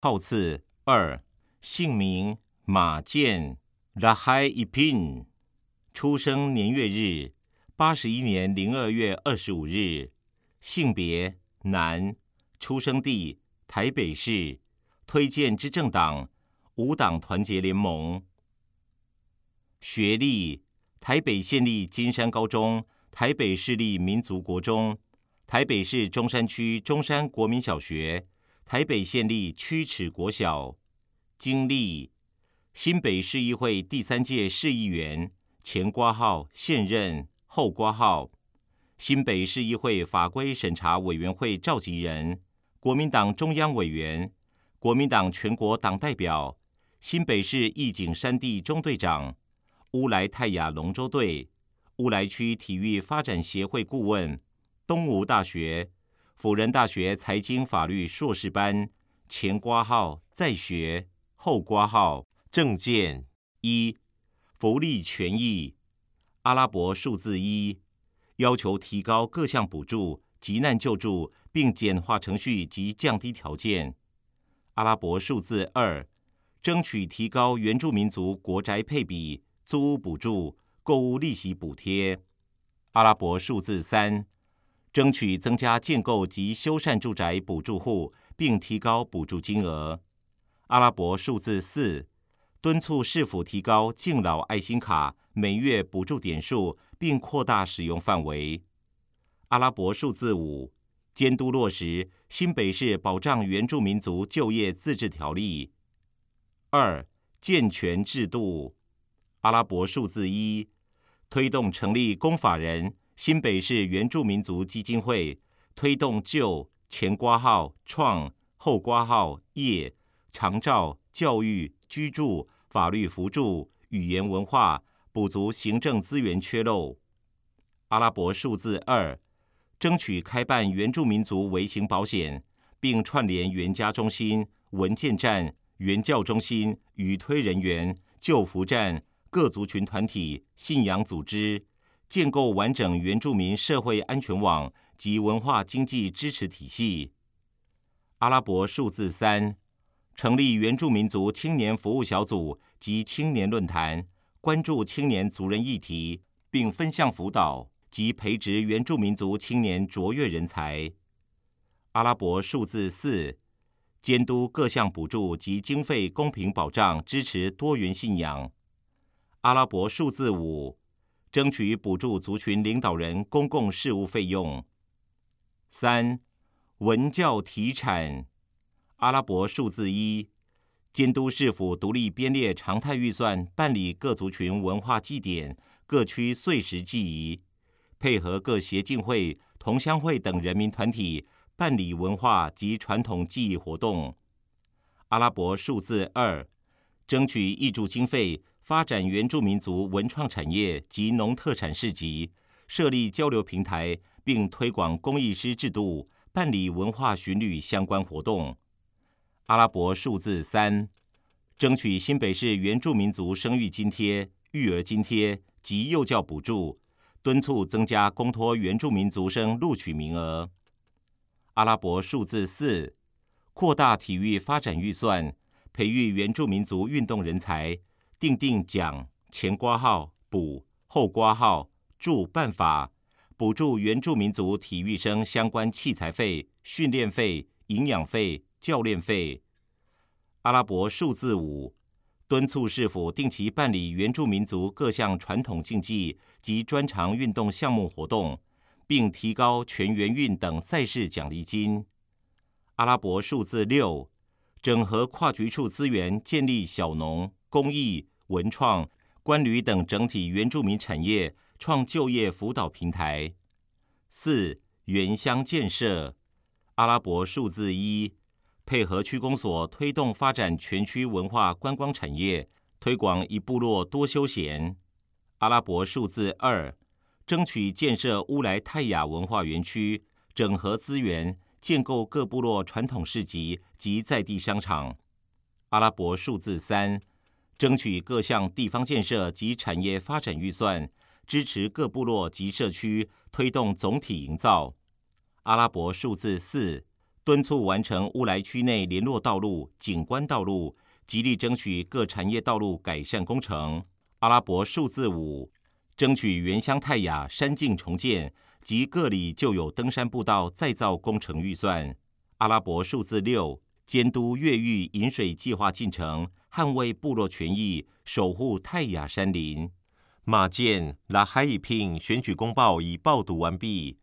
号次2，姓名马健 Rahai Ipin， 出生年月日81年02月25日，性别男，出生地台北市，推荐之政党无党团结联盟。学历台北县立金山高中、台北市立民族国中、台北市中山区中山国民小学、台北县立曲池国小。经历新北市议会第3届市议员，前括号现任后括号，新北市议会法规审查委员会召集人，国民党中央委员，国民党全国党代表，新北市义景山地中队长，乌来泰雅龙舟队，乌来区体育发展协会顾问，东吴大学、辅仁大学财经法律硕士班，前括号在学后括号。政见1，福利权益阿拉伯数字1，要求提高各项补助、急难救助，并简化程序及降低条件。阿拉伯数字2，争取提高原住民族国宅配比、租屋补助、购屋利息补贴。阿拉伯数字3，争取增加建构及修缮住宅补助户，并提高补助金额。阿拉伯数字4，敦促市府提高敬老爱心卡每月补助点数，并扩大使用范围。阿拉伯数字5，监督落实新北市保障原住民族就业自治条例。2，健全制度。阿拉伯数字1，推动成立公法人新北市原住民族基金会，推动就前括号创后括号业长照、教育、居住、法律扶助、语言文化，补足行政资源缺漏。阿拉伯数字2，争取开办原住民族微型保险，并串联原家中心、文件站、原教中心、与推人员、就服站、各族群团体、信仰组织，建构完整原住民社会安全网及文化经济支持体系。阿拉伯数字3，成立原住民族青年服务小组及青年论坛，关注青年族人议题，并分项辅导及培植原住民族青年卓越人才。阿拉伯数字4，监督各项补助及经费公平保障，支持多元信仰。阿拉伯数字5，争取补助族群领导人公共事务费用。3，文教体产。阿拉伯数字1，监督市府独立编列常态预算，办理各族群文化祭典、各区岁时祭仪，配合各协进会、同乡会等人民团体办理文化及传统技艺活动。阿拉伯数字2，争取挹注经费，发展原住民族文创产业及农特产市集，设立交流平台，并推广公益师制度，办理文化巡旅相关活动。阿拉伯数字3，争取新北市原住民族生育津贴、育儿津贴及幼教补助，敦促增加公托原住民族生录取名额。阿拉伯数字4，扩大体育发展预算，培育原住民族运动人才，订定奖前括号补后括号助办法，补助原住民族体育生相关器材费、训练费、营养费、教练费。阿拉伯数字5，敦促市府定期办理原住民族各项传统竞技及专长运动项目活动，并提高全员运等赛事奖励金。阿拉伯数字6，整合跨局处资源，建立小农、工艺、文创、官旅等整体原住民产业创就业辅导平台。4，原乡建设。阿拉伯数字1，配合区公所推动发展全区文化观光产业，推广一部落多休闲。阿拉伯数字2，争取建设乌来泰雅文化园区，整合资源，建构各部落传统市集及在地商场。阿拉伯数字3，争取各项地方建设及产业发展预算，支持各部落及社区推动总体营造。阿拉伯数字4， 敦促完成乌来区内联络道路、景观道路，极力争取各产业道路改善工程。阿拉伯数字5，争取原乡泰雅山径重建及各里旧有登山步道再造工程预算。阿拉伯数字6，监督越狱引水计划进程，捍卫部落权益，守护泰雅山林。马建拉海一聘选举公报已报读完毕，